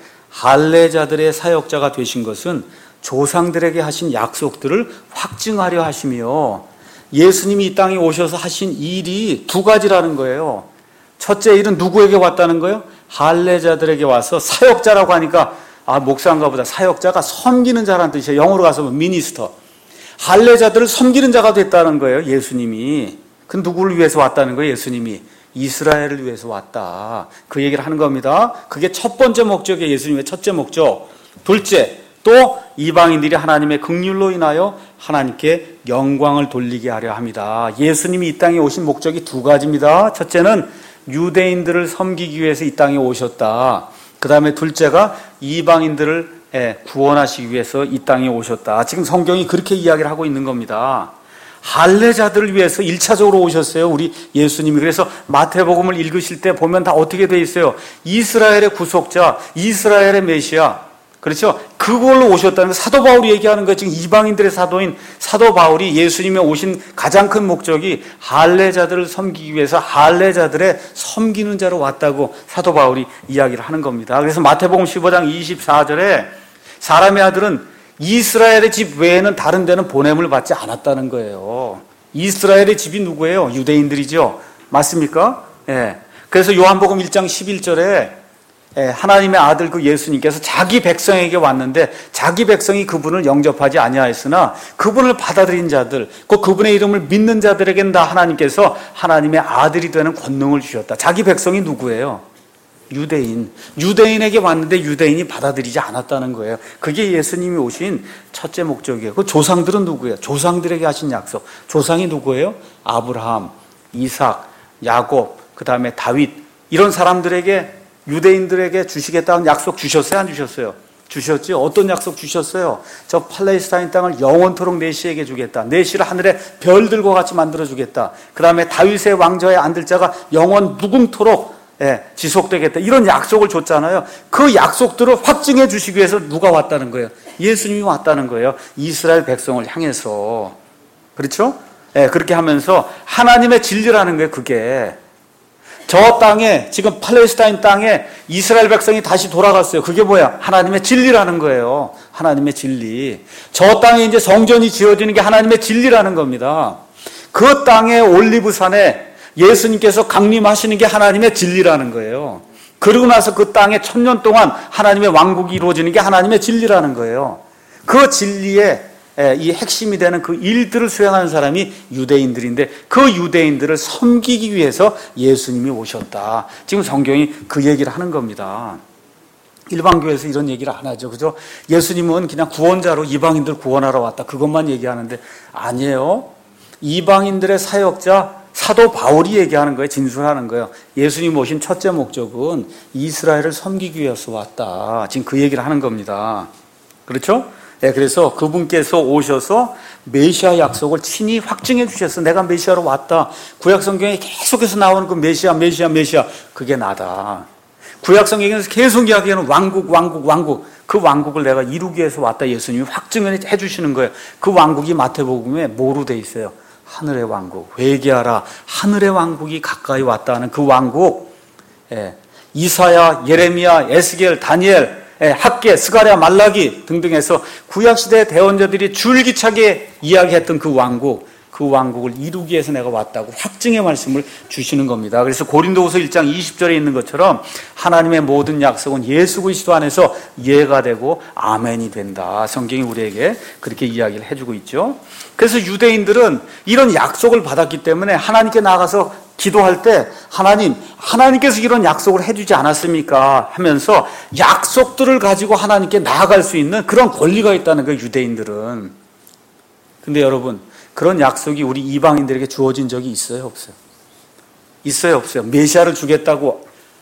할례자들의 사역자가 되신 것은 조상들에게 하신 약속들을 확증하려 하시며, 예수님이 이 땅에 오셔서 하신 일이 두 가지라는 거예요. 첫째 일은 누구에게 왔다는 거예요? 할례자들에게 와서, 사역자라고 하니까 아, 목사인가 보다. 사역자가 섬기는 자라는 뜻이에요. 영어로 가서 미니스터. 할례자들을 섬기는 자가 됐다는 거예요. 예수님이. 그 누구를 위해서 왔다는 거예요? 예수님이 이스라엘을 위해서 왔다. 그 얘기를 하는 겁니다. 그게 첫 번째 목적이에요. 예수님의 첫째 목적. 둘째, 또 이방인들이 하나님의 긍휼로 인하여 하나님께 영광을 돌리게 하려 합니다. 예수님이 이 땅에 오신 목적이 두 가지입니다. 첫째는 유대인들을 섬기기 위해서 이 땅에 오셨다. 그 다음에 둘째가 이방인들을 구원하시기 위해서 이 땅에 오셨다. 지금 성경이 그렇게 이야기를 하고 있는 겁니다. 할례자들을 위해서 일 차적으로 오셨어요. 우리 예수님이. 그래서 마태복음을 읽으실 때 보면 다 어떻게 돼 있어요? 이스라엘의 구속자, 이스라엘의 메시아, 그렇죠? 그걸로 오셨다는 거. 사도 바울이 얘기하는 거예요. 지금 이방인들의 사도인 사도 바울이 예수님의 오신 가장 큰 목적이 할례자들을 섬기기 위해서 할례자들의 섬기는 자로 왔다고 사도 바울이 이야기를 하는 겁니다. 그래서 마태복음 십오 장 이십사 절에 사람의 아들은 이스라엘의 집 외에는 다른 데는 보냄을 받지 않았다는 거예요. 이스라엘의 집이 누구예요? 유대인들이죠. 맞습니까? 예. 그래서 요한복음 일 장 십일 절에 하나님의 아들 그 예수님께서 자기 백성에게 왔는데 자기 백성이 그분을 영접하지 아니하였으나 그분을 받아들인 자들, 그 그분의 이름을 믿는 자들에게는 다 하나님께서 하나님의 아들이 되는 권능을 주셨다. 자기 백성이 누구예요? 유대인. 유대인에게 왔는데 유대인이 받아들이지 않았다는 거예요. 그게 예수님이 오신 첫째 목적이에요. 그 조상들은 누구예요? 조상들에게 하신 약속. 조상이 누구예요? 아브라함, 이삭, 야곱, 그 다음에 다윗. 이런 사람들에게, 유대인들에게 주시겠다는 약속 주셨어요? 안 주셨어요? 주셨지. 어떤 약속 주셨어요? 저 팔레스타인 땅을 영원토록 내시에게 주겠다. 내시를 하늘의 별들과 같이 만들어주겠다. 그 다음에 다윗의 왕좌에 앉을 자가 영원 무궁토록 예, 지속되겠다. 이런 약속을 줬잖아요. 그 약속들을 확증해 주시기 위해서 누가 왔다는 거예요? 예수님이 왔다는 거예요. 이스라엘 백성을 향해서. 그렇죠? 예, 그렇게 하면서 하나님의 진리라는 거예요, 그게. 저 땅에, 지금 팔레스타인 땅에 이스라엘 백성이 다시 돌아갔어요. 그게 뭐야? 하나님의 진리라는 거예요. 하나님의 진리. 저 땅에 이제 성전이 지어지는 게 하나님의 진리라는 겁니다. 그 땅에 올리브산에 예수님께서 강림하시는 게 하나님의 진리라는 거예요. 그러고 나서 그 땅에 천년 동안 하나님의 왕국이 이루어지는 게 하나님의 진리라는 거예요. 그 진리의 이 핵심이 되는 그 일들을 수행하는 사람이 유대인들인데 그 유대인들을 섬기기 위해서 예수님이 오셨다. 지금 성경이 그 얘기를 하는 겁니다. 일반 교회에서 이런 얘기를 안 하죠. 그죠? 예수님은 그냥 구원자로 이방인들 구원하러 왔다. 그것만 얘기하는데 아니에요. 이방인들의 사역자 사도 바울이 얘기하는 거예요. 진술하는 거예요. 예수님 오신 첫째 목적은 이스라엘을 섬기기 위해서 왔다. 지금 그 얘기를 하는 겁니다. 그렇죠? 네, 그래서 그분께서 오셔서 메시아 약속을 친히 확증해 주셔서 내가 메시아로 왔다. 구약 성경에 계속해서 나오는 그 메시아, 메시아, 메시아 그게 나다. 구약 성경에서 계속 이야기하는 왕국, 왕국, 왕국 그 왕국을 내가 이루기 위해서 왔다. 예수님이 확증을 해 주시는 거예요. 그 왕국이 마태복음에 뭐로 돼 있어요? 하늘의 왕국, 회개하라. 하늘의 왕국이 가까이 왔다 하는 그 왕국. 예. 이사야, 예레미야, 에스겔, 다니엘, 예. 학개, 스가랴, 말라기 등등 해서 구약시대 대언자들이 줄기차게 이야기했던 그 왕국, 그 왕국을 이루기 위해서 내가 왔다고 확증의 말씀을 주시는 겁니다. 그래서 고린도후서 일 장 이십 절에 있는 것처럼 하나님의 모든 약속은 예수 그리스도 안에서 예가 되고 아멘이 된다. 성경이 우리에게 그렇게 이야기를 해주고 있죠. 그래서 유대인들은 이런 약속을 받았기 때문에 하나님께 나가서 기도할 때 하나님, 하나님께서 이런 약속을 해주지 않았습니까? 하면서 약속들을 가지고 하나님께 나아갈 수 있는 그런 권리가 있다는 거예요, 유대인들은. 근데 여러분, 그런 약속이 우리 이방인들에게 주어진 적이 있어요, 없어요? 있어요, 없어요? 메시아를 주겠다고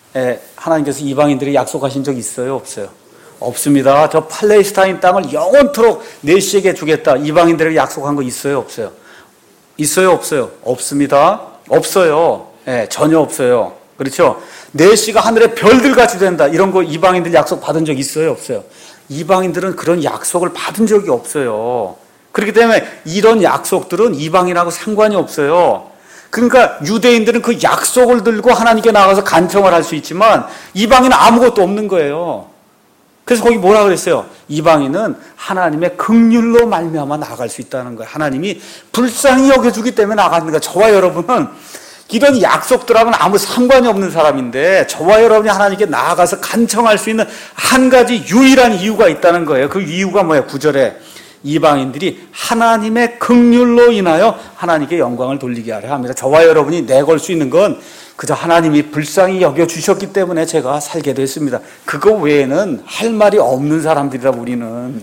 하나님께서 이방인들에게 약속하신 적 있어요, 없어요? 없습니다. 저 팔레스타인 땅을 영원토록 내시에게 주겠다. 이방인들에게 약속한 거 있어요, 없어요? 있어요, 없어요? 없습니다. 없어요. 네, 전혀 없어요. 그렇죠? 내시가 하늘의 별들같이 된다. 이런 거 이방인들 약속 받은 적 있어요, 없어요? 이방인들은 그런 약속을 받은 적이 없어요. 그렇기 때문에 이런 약속들은 이방인하고 상관이 없어요. 그러니까 유대인들은 그 약속을 들고 하나님께 나가서 간청을 할 수 있지만 이방인은 아무것도 없는 거예요. 그래서 거기 뭐라 그랬어요? 이방인은 하나님의 긍휼로 말미암아 나아갈 수 있다는 거예요. 하나님이 불쌍히 여겨주기 때문에 나가는 거예요. 저와 여러분은 이런 약속들하고는 아무 상관이 없는 사람인데 저와 여러분이 하나님께 나아가서 간청할 수 있는 한 가지 유일한 이유가 있다는 거예요. 그 이유가 뭐예요? 구 절에 이방인들이 하나님의 긍휼로 인하여 하나님께 영광을 돌리게 하려 합니다. 저와 여러분이 내걸 수 있는 건 그저 하나님이 불쌍히 여겨주셨기 때문에 제가 살게 됐습니다. 그거 외에는 할 말이 없는 사람들이라 우리는.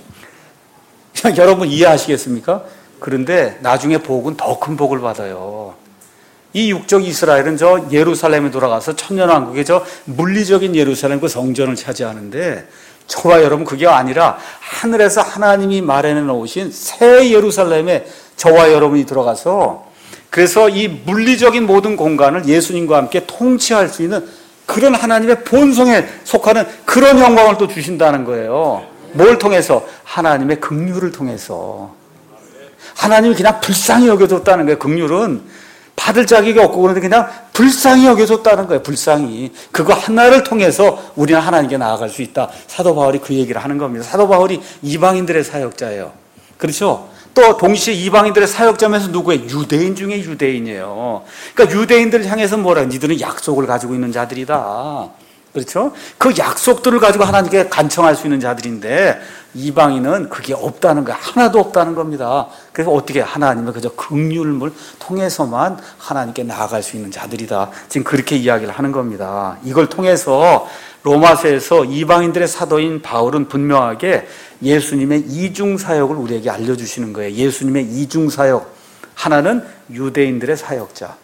여러분 이해하시겠습니까? 그런데 나중에 복은 더 큰 복을 받아요. 이 육적 이스라엘은 저 예루살렘에 돌아가서 천년왕국의 저 물리적인 예루살렘 그 성전을 차지하는데 저와 여러분 그게 아니라 하늘에서 하나님이 마련해 놓으신 새 예루살렘에 저와 여러분이 들어가서 그래서 이 물리적인 모든 공간을 예수님과 함께 통치할 수 있는 그런 하나님의 본성에 속하는 그런 영광을 또 주신다는 거예요. 뭘 통해서? 하나님의 긍휼을 통해서. 하나님이 그냥 불쌍히 여겨줬다는 거예요. 긍휼은 받을 자격이 없고 그런데 그냥 불쌍히 여겨줬다는 거예요. 불쌍히. 그거 하나를 통해서 우리는 하나님께 나아갈 수 있다. 사도 바울이 그 얘기를 하는 겁니다. 사도 바울이 이방인들의 사역자예요. 그렇죠? 또 동시에 이방인들의 사역자면서 누구예요? 유대인 중에 유대인이에요. 그러니까 유대인들을 향해서 뭐라, 니들은 약속을 가지고 있는 자들이다. 그렇죠? 그 약속들을 가지고 하나님께 간청할 수 있는 자들인데 이방인은 그게 없다는 거예요. 하나도 없다는 겁니다. 그래서 어떻게 하나님은 그저 긍휼을 통해서만 하나님께 나아갈 수 있는 자들이다. 지금 그렇게 이야기를 하는 겁니다. 이걸 통해서 로마서에서 이방인들의 사도인 바울은 분명하게 예수님의 이중 사역을 우리에게 알려주시는 거예요. 예수님의 이중 사역. 하나는 유대인들의 사역자.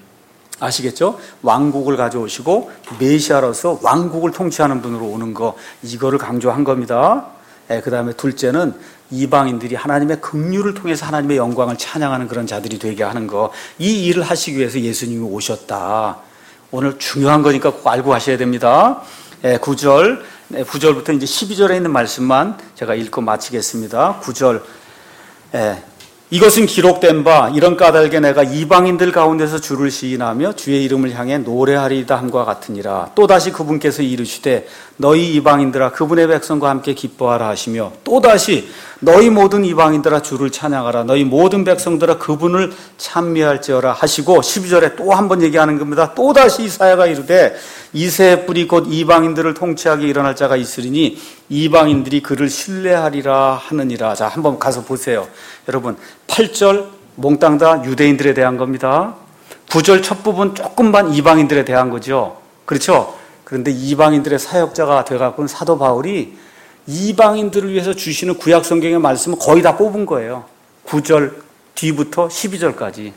아시겠죠? 왕국을 가져오시고 메시아로서 왕국을 통치하는 분으로 오는 거, 이거를 강조한 겁니다. 예, 그 다음에 둘째는 이방인들이 하나님의 긍휼을 통해서 하나님의 영광을 찬양하는 그런 자들이 되게 하는 거, 이 일을 하시기 위해서 예수님이 오셨다. 오늘 중요한 거니까 꼭 알고 가셔야 됩니다. 예, 구 절, 구 절부터 이제 십이 절에 있는 말씀만 제가 읽고 마치겠습니다. 구 절, 예. 이것은 기록된 바 이런 까닭에 내가 이방인들 가운데서 주를 시인하며 주의 이름을 향해 노래하리이다 함과 같으니라. 또다시 그분께서 이르시되 너희 이방인들아 그분의 백성과 함께 기뻐하라 하시며 또다시 너희 모든 이방인들아 주를 찬양하라. 너희 모든 백성들아 그분을 찬미할지어라 하시고 십이 절에 또 한 번 얘기하는 겁니다. 또다시 이사야가 이르되 이새의 뿌리 곧 이방인들을 통치하게 일어날 자가 있으리니 이방인들이 그를 신뢰하리라 하느니라. 자, 한번 가서 보세요. 여러분, 팔 절 몽땅 다 유대인들에 대한 겁니다. 구 절 첫 부분 조금만 이방인들에 대한 거죠. 그렇죠? 그런데 이방인들의 사역자가 되어갖고는 사도 바울이 이방인들을 위해서 주시는 구약 성경의 말씀을 거의 다 뽑은 거예요. 구 절 뒤부터 십이 절까지.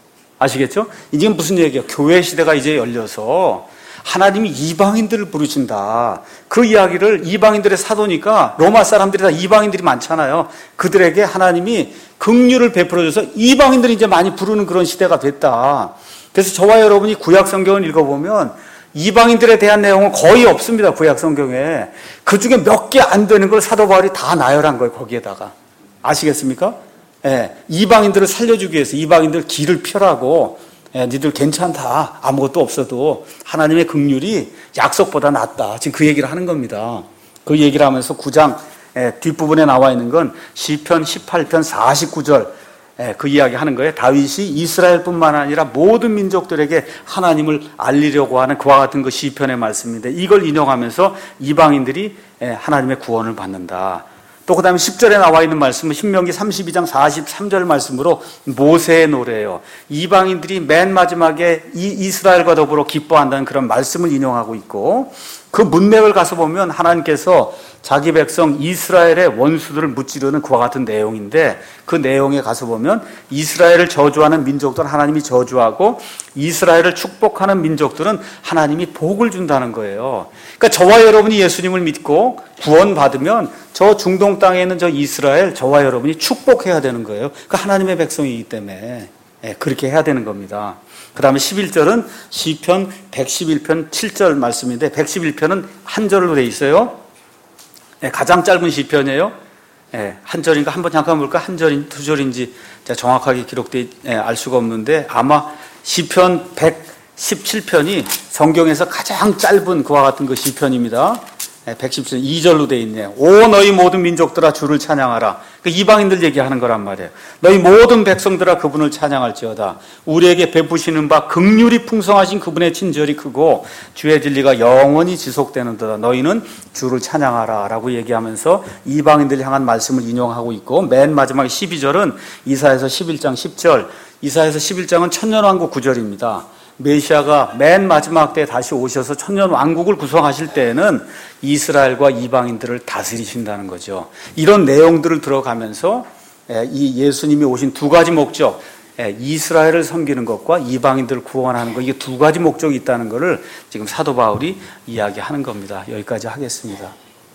아시겠죠? 이게 무슨 얘기예요? 교회 시대가 이제 열려서 하나님이 이방인들을 부르신다. 그 이야기를, 이방인들의 사도니까 로마 사람들이 다 이방인들이 많잖아요. 그들에게 하나님이 긍휼을 베풀어줘서 이방인들이 이제 많이 부르는 그런 시대가 됐다. 그래서 저와 여러분이 구약 성경을 읽어보면 이방인들에 대한 내용은 거의 없습니다. 구약 성경에. 그 중에 몇 개 안 되는 걸 사도 바울이 다 나열한 거예요. 거기에다가. 아시겠습니까? 예, 이방인들을 살려주기 위해서 이방인들 길을 펴라고, 예, 니들 괜찮다. 아무것도 없어도 하나님의 긍휼이 약속보다 낫다. 지금 그 얘기를 하는 겁니다. 그 얘기를 하면서 구 장 예, 뒷부분에 나와 있는 건 시편 십팔 편 사십구 절 예, 그 이야기 하는 거예요. 다윗이 이스라엘뿐만 아니라 모든 민족들에게 하나님을 알리려고 하는 그와 같은 그 시편의 말씀인데 이걸 인용하면서 이방인들이 예, 하나님의 구원을 받는다. 또 그 다음에 십 절에 나와 있는 말씀은 신명기 삼십이 장 사십삼 절 말씀으로 모세의 노래예요. 이방인들이 맨 마지막에 이 이스라엘과 더불어 기뻐한다는 그런 말씀을 인용하고 있고, 그 문맥을 가서 보면 하나님께서 자기 백성 이스라엘의 원수들을 무찌르는 그와 같은 내용인데, 그 내용에 가서 보면 이스라엘을 저주하는 민족들은 하나님이 저주하고 이스라엘을 축복하는 민족들은 하나님이 복을 준다는 거예요. 그러니까 저와 여러분이 예수님을 믿고 구원받으면 저 중동 땅에 있는 저 이스라엘, 저와 여러분이 축복해야 되는 거예요. 그 하나님의 백성이기 때문에 예, 그렇게 해야 되는 겁니다. 그 다음에 십일 절은 시편 백십일 편 칠 절 말씀인데, 백십일 편은 한 절로 돼 있어요. 예, 가장 짧은 시편이에요. 예, 한 절인가 한번 잠깐 볼까? 한 절인지 두 절인지 제가 정확하게 기록돼 예, 알 수가 없는데 아마 시편 백십칠 편이 성경에서 가장 짧은 그와 같은 그 시편입니다. 백십칠 편 이 절로 돼 있네요. 오 너희 모든 민족들아 주를 찬양하라. 그 이방인들 얘기하는 거란 말이에요. 너희 모든 백성들아 그분을 찬양할지어다. 우리에게 베푸시는 바 긍휼이 풍성하신 그분의 친절이 크고 주의 진리가 영원히 지속되는도다. 너희는 주를 찬양하라 라고 얘기하면서 이방인들 향한 말씀을 인용하고 있고, 맨 마지막 십이 절은 이사야서 십일 장 십 절. 이사야서 십일 장은 천년왕국 구절입니다. 메시아가 맨 마지막 때에 다시 오셔서 천년 왕국을 구성하실 때에는 이스라엘과 이방인들을 다스리신다는 거죠. 이런 내용들을 들어가면서 이 예수님이 오신 두 가지 목적, 이스라엘을 섬기는 것과 이방인들을 구원하는 것, 이게 두 가지 목적이 있다는 것을 지금 사도 바울이 이야기하는 겁니다. 여기까지 하겠습니다.